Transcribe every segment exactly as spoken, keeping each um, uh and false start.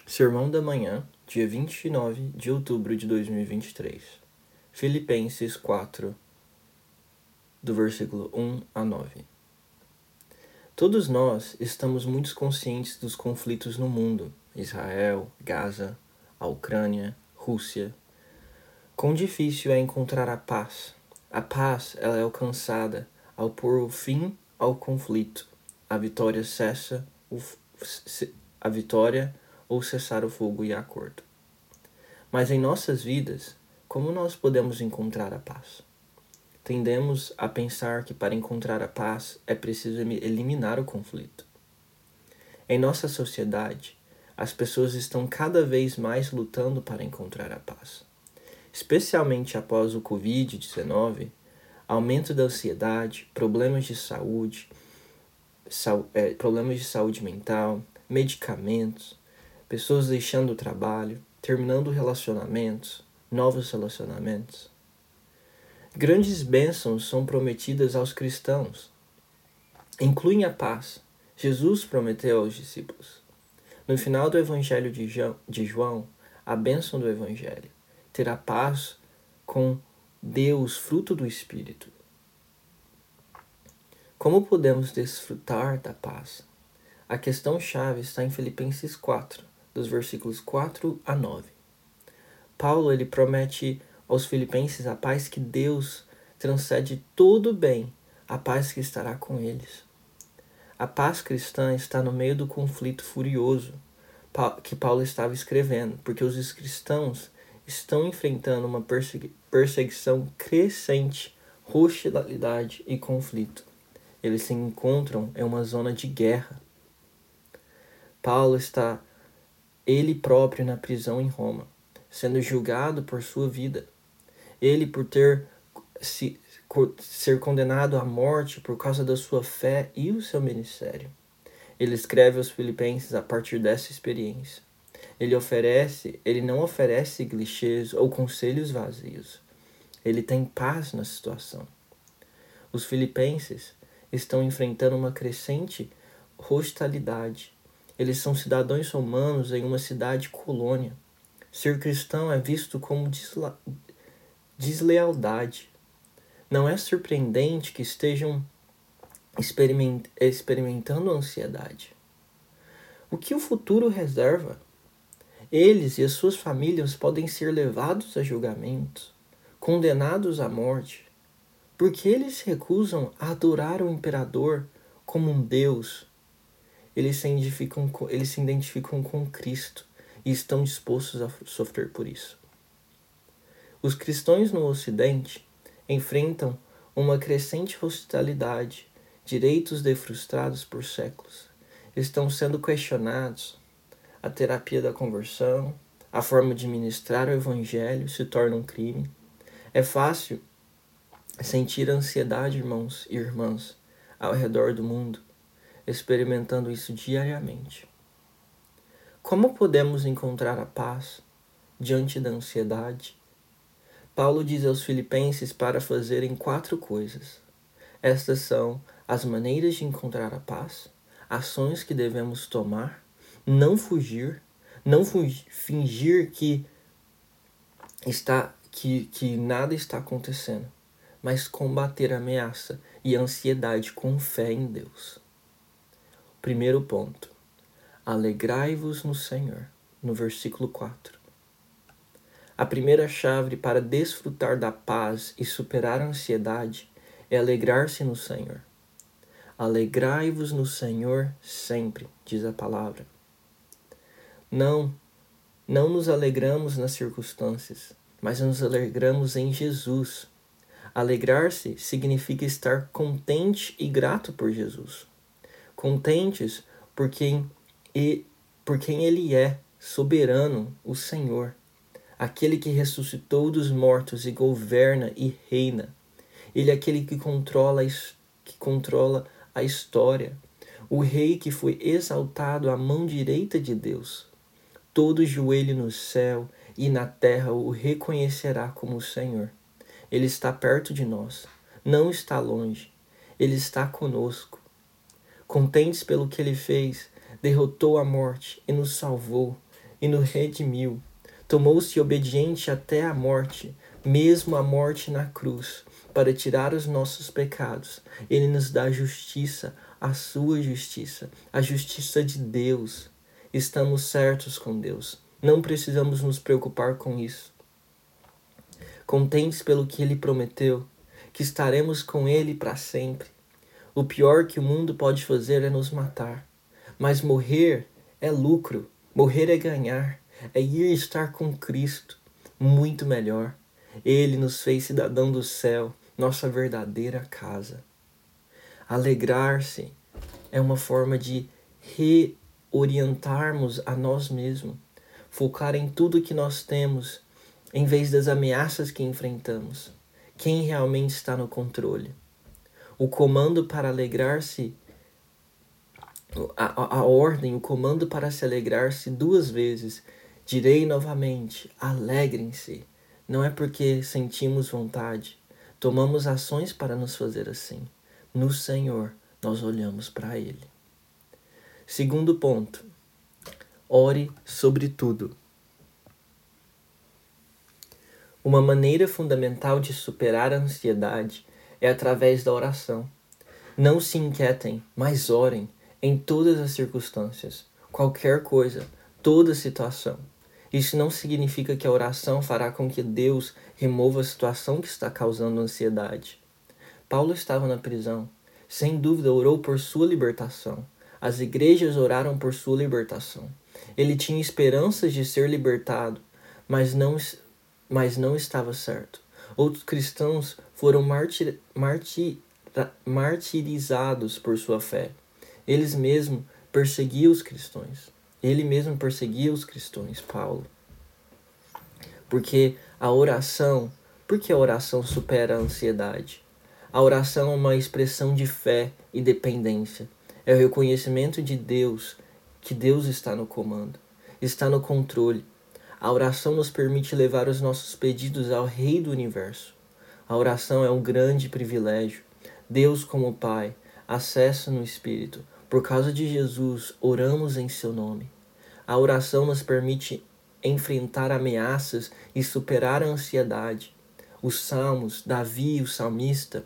Sermão da Manhã, dia vinte e nove de outubro de dois mil e vinte e três. Filipenses quatro, do versículo um a nove. Todos nós estamos muito conscientes dos conflitos no mundo: Israel, Gaza, a Ucrânia, Rússia. Quão difícil é encontrar a paz. A paz ela é alcançada ao pôr o fim ao conflito. A vitória cessa o, a vitória ou cessar o fogo e acordo. Mas em nossas vidas, como nós podemos encontrar a paz? Tendemos a pensar que para encontrar a paz é preciso eliminar o conflito. Em nossa sociedade, as pessoas estão cada vez mais lutando para encontrar a paz. Especialmente após o covid dezenove, aumento da ansiedade, problemas de saúde, sal, é, problemas de saúde mental, medicamentos, pessoas deixando o trabalho, terminando relacionamentos, novos relacionamentos. Grandes bênçãos são prometidas aos cristãos. Incluem a paz. Jesus prometeu aos discípulos. No final do Evangelho de João, a bênção do Evangelho, terá paz com Deus, fruto do Espírito. Como podemos desfrutar da paz? A questão-chave está em Filipenses quatro, dos versículos quatro a nove. Paulo ele promete aos filipenses a paz que Deus transcende todo o bem, a paz que estará com eles. A paz cristã está no meio do conflito furioso que Paulo estava escrevendo, porque os cristãos estão enfrentando uma perseguição crescente, hostilidade e conflito. Eles se encontram em uma zona de guerra. Paulo está, ele próprio, na prisão em Roma, sendo julgado por sua vida. Ele, por ter se, ser condenado à morte por causa da sua fé e o seu ministério. Ele escreve aos filipenses a partir dessa experiência. Ele oferece, ele não oferece clichês ou conselhos vazios. Ele tem paz na situação. Os filipenses estão enfrentando uma crescente hostilidade. Eles são cidadãos romanos em uma cidade-colônia. Ser cristão é visto como desla... deslealdade. Não é surpreendente que estejam experiment... experimentando ansiedade. O que o futuro reserva? Eles e as suas famílias podem ser levados a julgamento, condenados à morte, porque eles se recusam a adorar o imperador como um Deus. Eles se identificam com, eles se identificam com Cristo e estão dispostos a sofrer por isso. Os cristãos no Ocidente enfrentam uma crescente hostilidade, direitos defrustrados por séculos. Estão sendo questionados. A terapia da conversão, a forma de ministrar o evangelho se torna um crime. É fácil sentir ansiedade, irmãos e irmãs, ao redor do mundo, experimentando isso diariamente. Como podemos encontrar a paz diante da ansiedade? Paulo diz aos filipenses para fazerem quatro coisas. Estas são as maneiras de encontrar a paz, ações que devemos tomar, não fugir, não fugir, fingir que, está, que, que nada está acontecendo, mas combater a ameaça e a ansiedade com fé em Deus. Primeiro ponto, alegrai-vos no Senhor, no versículo quatro. A primeira chave para desfrutar da paz e superar a ansiedade é alegrar-se no Senhor. Alegrai-vos no Senhor sempre, diz a palavra. Não, não nos alegramos nas circunstâncias, mas nos alegramos em Jesus. Alegrar-se significa estar contente e grato por Jesus. Contentes por quem, e, por quem Ele é, soberano, o Senhor. Aquele que ressuscitou dos mortos e governa e reina. Ele é aquele que controla, que controla a história. O rei que foi exaltado à mão direita de Deus. Todo joelho no céu e na terra o reconhecerá como o Senhor. Ele está perto de nós, não está longe. Ele está conosco. Contentes pelo que Ele fez, derrotou a morte e nos salvou. e nos redimiu. Tomou-se obediente até a morte, mesmo a morte na cruz, para tirar os nossos pecados. Ele nos dá justiça, a sua justiça, a justiça de Deus. Estamos certos com Deus. Não precisamos nos preocupar com isso. Contentes pelo que Ele prometeu, que estaremos com Ele para sempre. O pior que o mundo pode fazer é nos matar. Mas morrer é lucro, morrer é ganhar, é ir estar com Cristo, muito melhor. Ele nos fez cidadão do céu, nossa verdadeira casa. Alegrar-se é uma forma de reorientarmos a nós mesmos, focar em tudo que nós temos, em vez das ameaças que enfrentamos. Quem realmente está no controle? O comando para alegrar-se, a, a, a ordem, o comando para se alegrar-se duas vezes. Direi novamente, alegrem-se. Não é porque sentimos vontade. Tomamos ações para nos fazer assim. No Senhor, nós olhamos para Ele. Segundo ponto, ore sobre tudo. Uma maneira fundamental de superar a ansiedade é através da oração. Não se inquietem, mas orem em todas as circunstâncias, qualquer coisa, toda situação. Isso não significa que a oração fará com que Deus remova a situação que está causando ansiedade. Paulo estava na prisão. Sem dúvida orou por sua libertação. As igrejas oraram por sua libertação. Ele tinha esperanças de ser libertado, mas não, mas não estava certo. Outros cristãos foram martir, martir, martirizados por sua fé. Eles mesmos perseguiam os cristãos. Ele mesmo perseguia os cristãos, Paulo. Porque a oração, porque a oração supera a ansiedade? A oração é uma expressão de fé e dependência. É o reconhecimento de Deus, que Deus está no comando, está no controle. A oração nos permite levar os nossos pedidos ao Rei do Universo. A oração é um grande privilégio. Deus como Pai, acesso no Espírito. Por causa de Jesus, oramos em seu nome. A oração nos permite enfrentar ameaças e superar a ansiedade. Os salmos, Davi, o salmista,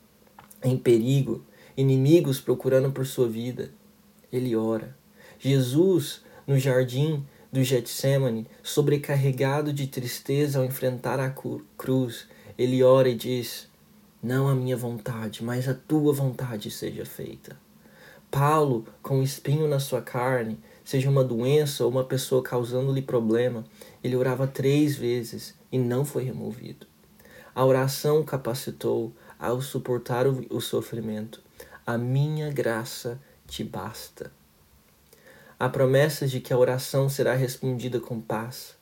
em perigo, inimigos procurando por sua vida, ele ora. Jesus, no jardim do Getsemane, sobrecarregado de tristeza ao enfrentar a cruz, ele ora e diz: não a minha vontade, mas a tua vontade seja feita. Paulo, com um espinho na sua carne, seja uma doença ou uma pessoa causando-lhe problema, ele orava três vezes e não foi removido. A oração o capacitou ao suportar o, o sofrimento. A minha graça te basta. Há promessas de que a oração será respondida com paz.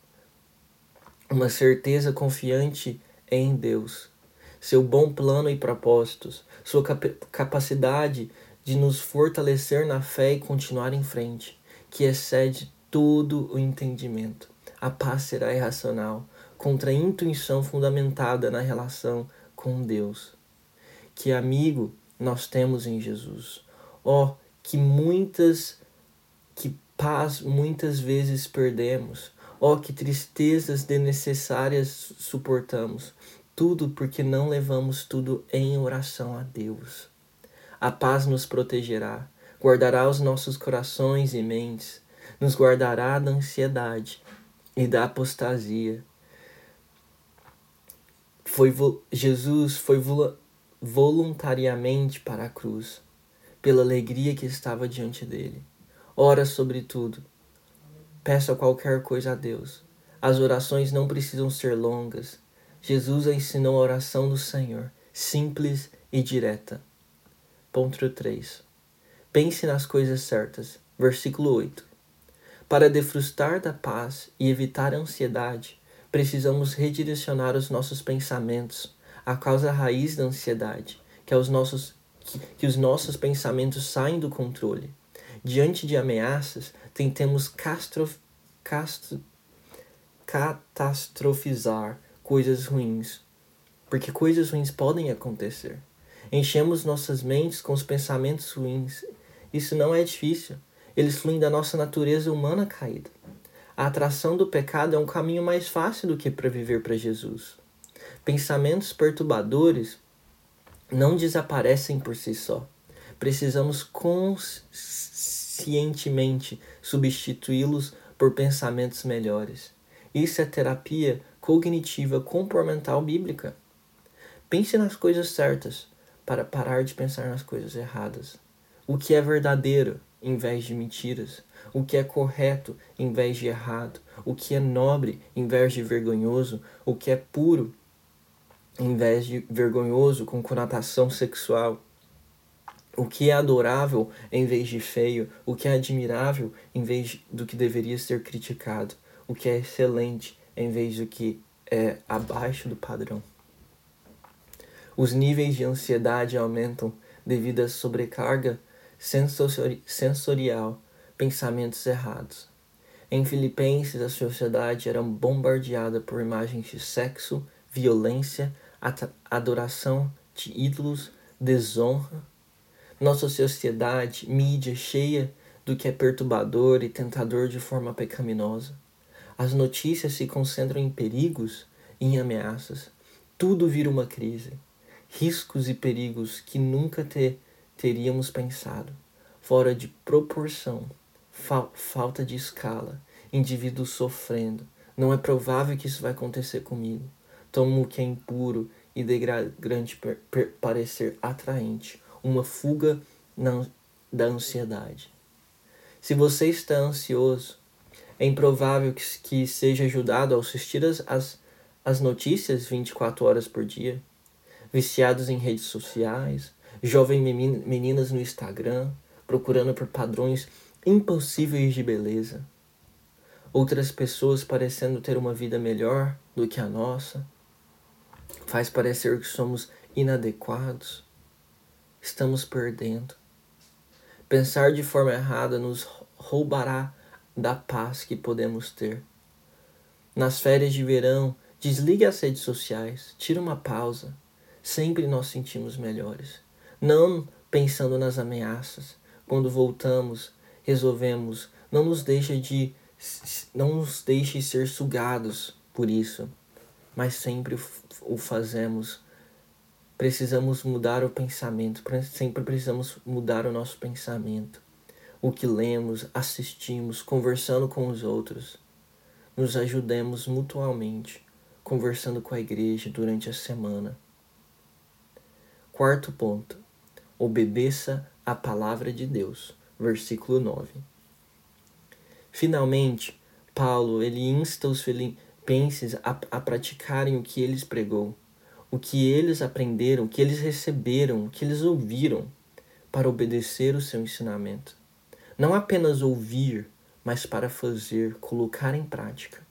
Uma certeza confiante em Deus. Seu bom plano e propósitos. Sua cap- capacidade de nos fortalecer na fé e continuar em frente, que excede todo o entendimento. A paz será irracional, contra a intuição fundamentada na relação com Deus. Que amigo nós temos em Jesus. Ó, oh, que muitas, que paz muitas vezes perdemos. Ó, oh, que tristezas desnecessárias suportamos. Tudo porque não levamos tudo em oração a Deus. A paz nos protegerá, guardará os nossos corações e mentes, nos guardará da ansiedade e da apostasia. Foi vo- Jesus foi vo- voluntariamente para a cruz, pela alegria que estava diante dele. Ora sobre tudo. Peça qualquer coisa a Deus. As orações não precisam ser longas. Jesus ensinou a oração do Senhor, simples e direta. Ponto três. Pense nas coisas certas. Versículo oito. Para desfrutar da paz e evitar a ansiedade, precisamos redirecionar os nossos pensamentos, a causa raiz da ansiedade, que, é os nossos, que, que os nossos pensamentos saem do controle. Diante de ameaças, tentemos castro, castro, catastrofizar coisas ruins, porque coisas ruins podem acontecer. Enchemos nossas mentes com os pensamentos ruins. Isso não é difícil. Eles fluem da nossa natureza humana caída. A atração do pecado é um caminho mais fácil do que para viver para Jesus. Pensamentos perturbadores não desaparecem por si só. Precisamos conscientemente substituí-los por pensamentos melhores. Isso é terapia cognitiva comportamental bíblica. Pense nas coisas certas para parar de pensar nas coisas erradas. O que é verdadeiro em vez de mentiras. O que é correto em vez de errado. O que é nobre em vez de vergonhoso. O que é puro em vez de vergonhoso com conotação sexual. O que é adorável em vez de feio. O que é admirável em vez do que deveria ser criticado. O que é excelente em vez do que é abaixo do padrão. Os níveis de ansiedade aumentam devido à sobrecarga sensori- sensorial, pensamentos errados. Em Filipenses, a sociedade era bombardeada por imagens de sexo, violência, adoração de ídolos, desonra. Nossa sociedade, mídia cheia do que é perturbador e tentador de forma pecaminosa. As notícias se concentram em perigos e em ameaças. Tudo vira uma crise. Riscos e perigos que nunca te, teríamos pensado. Fora de proporção. Fal, falta de escala. Indivíduos sofrendo. Não é provável que isso vai acontecer comigo. Tomo o que é impuro e degradante per, per, parecer atraente. Uma fuga na, da ansiedade. Se você está ansioso, é improvável que, que seja ajudado ao assistir as, as, as notícias vinte e quatro horas por dia. Viciados em redes sociais, jovens meninas no Instagram, procurando por padrões impossíveis de beleza. Outras pessoas parecendo ter uma vida melhor do que a nossa. Faz parecer que somos inadequados. Estamos perdendo. Pensar de forma errada nos roubará da paz que podemos ter. Nas férias de verão, desligue as redes sociais, tira uma pausa. Sempre nós sentimos melhores. Não pensando nas ameaças. Quando voltamos, resolvemos, não nos deixe de não nos deixe ser sugados por isso, mas sempre o fazemos. Precisamos mudar o pensamento, sempre precisamos mudar o nosso pensamento. O que lemos, assistimos, conversando com os outros. Nos ajudemos mutuamente, conversando com a igreja durante a semana. Quarto ponto. Obedeça a palavra de Deus. Versículo nove. Finalmente, Paulo ele insta os filipenses a, a praticarem o que eles pregou, o que eles aprenderam, o que eles receberam, o que eles ouviram, para obedecer o seu ensinamento. Não apenas ouvir, mas para fazer, colocar em prática.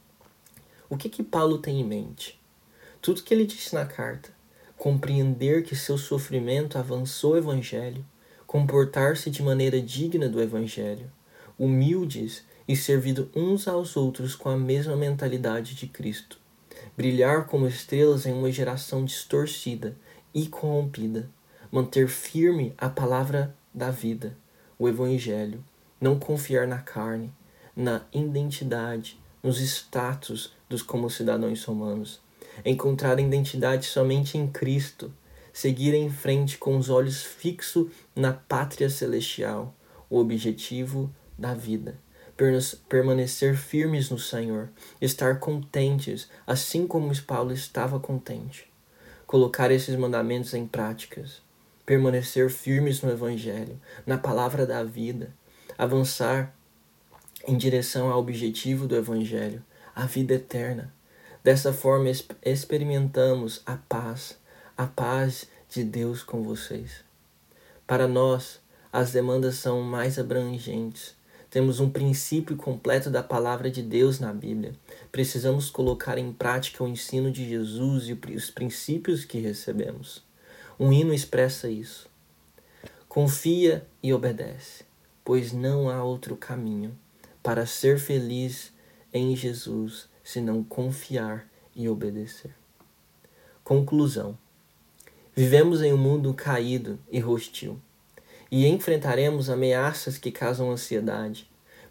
O que que Paulo tem em mente? Tudo que ele disse na carta. Compreender que seu sofrimento avançou o Evangelho, comportar-se de maneira digna do Evangelho, humildes e servindo uns aos outros com a mesma mentalidade de Cristo, brilhar como estrelas em uma geração distorcida e corrompida, manter firme a palavra da vida, o Evangelho, não confiar na carne, na identidade, nos status dos como cidadãos romanos, encontrar identidade somente em Cristo, seguir em frente com os olhos fixos na pátria celestial, o objetivo da vida, permanecer firmes no Senhor, estar contentes, assim como Paulo estava contente, colocar esses mandamentos em práticas, permanecer firmes no Evangelho, na palavra da vida, avançar em direção ao objetivo do Evangelho, a vida eterna. Dessa forma, experimentamos a paz, a paz de Deus com vocês. Para nós, as demandas são mais abrangentes. Temos um princípio completo da palavra de Deus na Bíblia. Precisamos colocar em prática o ensino de Jesus e os princípios que recebemos. Um hino expressa isso. Confia e obedece, pois não há outro caminho para ser feliz em Jesus, se não confiar e obedecer. Conclusão. Vivemos em um mundo caído e hostil, e enfrentaremos ameaças que causam ansiedade.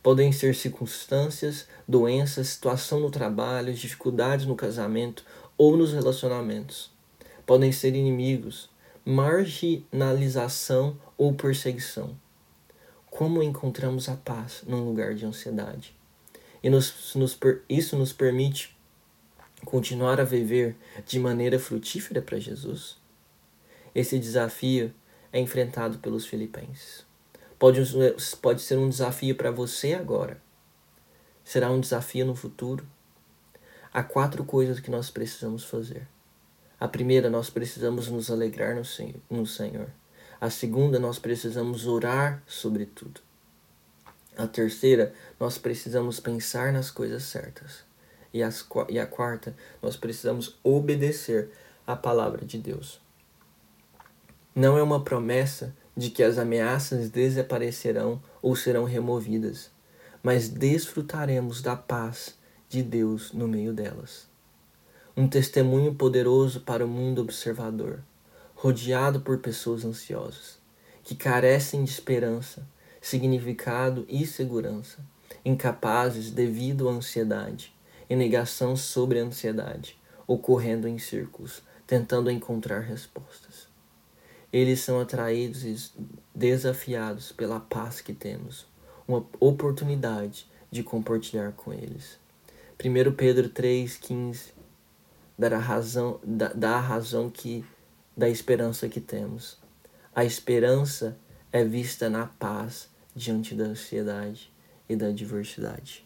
Podem ser circunstâncias, doenças, situação no trabalho, dificuldades no casamento ou nos relacionamentos. Podem ser inimigos, marginalização ou perseguição. Como encontramos a paz num lugar de ansiedade? E nos, nos, isso nos permite continuar a viver de maneira frutífera para Jesus? Esse desafio é enfrentado pelos filipenses. Pode, pode ser um desafio para você agora. Será um desafio no futuro. Há quatro coisas que nós precisamos fazer. A primeira, nós precisamos nos alegrar no Senhor. No Senhor. A segunda, nós precisamos orar sobre tudo. A terceira, nós precisamos pensar nas coisas certas. E, as, e a quarta, nós precisamos obedecer à palavra de Deus. Não é uma promessa de que as ameaças desaparecerão ou serão removidas, mas desfrutaremos da paz de Deus no meio delas. Um testemunho poderoso para o mundo observador, rodeado por pessoas ansiosas, que carecem de esperança, significado e segurança, incapazes devido à ansiedade, e negação sobre a ansiedade, ocorrendo em círculos, tentando encontrar respostas. Eles são atraídos e desafiados pela paz que temos, uma oportunidade de compartilhar com eles. primeiro Pedro três, quinze dá a razão, dá, dá a razão que, da esperança que temos. A esperança é vista na paz diante da ansiedade e da adversidade.